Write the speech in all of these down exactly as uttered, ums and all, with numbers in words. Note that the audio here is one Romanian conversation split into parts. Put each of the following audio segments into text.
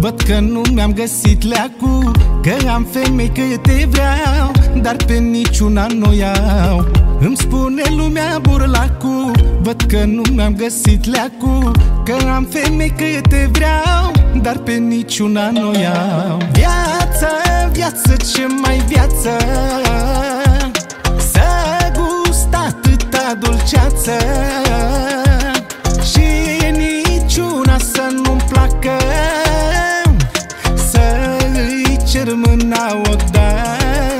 Văd că nu mi-am găsit leacul, că am femei câte vreau, dar pe niciuna nu iau. Îmi spune lumea burlacul, văd că nu mi-am găsit leacul, că am femei câte vreau, dar pe niciuna nu iau. Viață, viață, ce mai viață, să gust atâta dulceață, și niciuna să nu-mi placă, să îi cer mâna odată.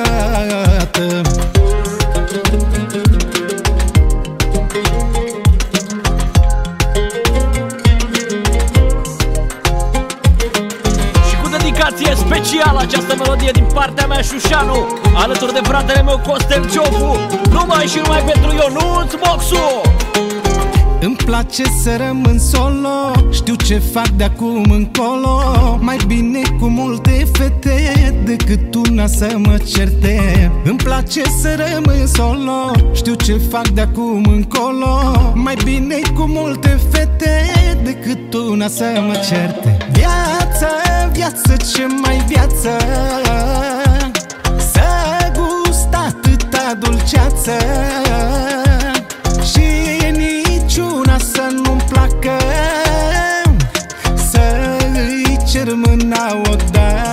Dedicație specială această melodie din partea mea, Șușanu, alături de fratele meu Costel Ciofu, numai și numai pentru Ionuț Moxu. Îmi place să rămân solo, știu ce fac de acum încolo, mai bine cu multe fete decât una să mă certe. Îmi place să rămân solo, știu ce fac de acum încolo, mai bine cu multe fete decât una să mă certe. Viață, viață, ce mai viață, să gust atâta dulceață, și niciuna să nu-mi placă, să îi cer mâna odată.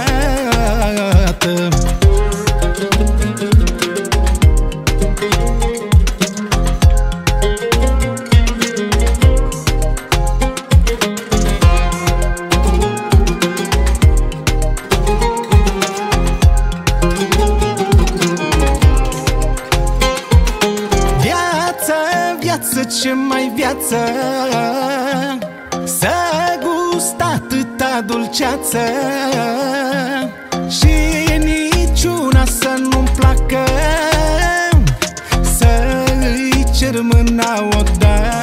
Viață, ce mai viață, să gust atâta dulceață, și niciuna să nu-mi placă, să îi cer mâna odată.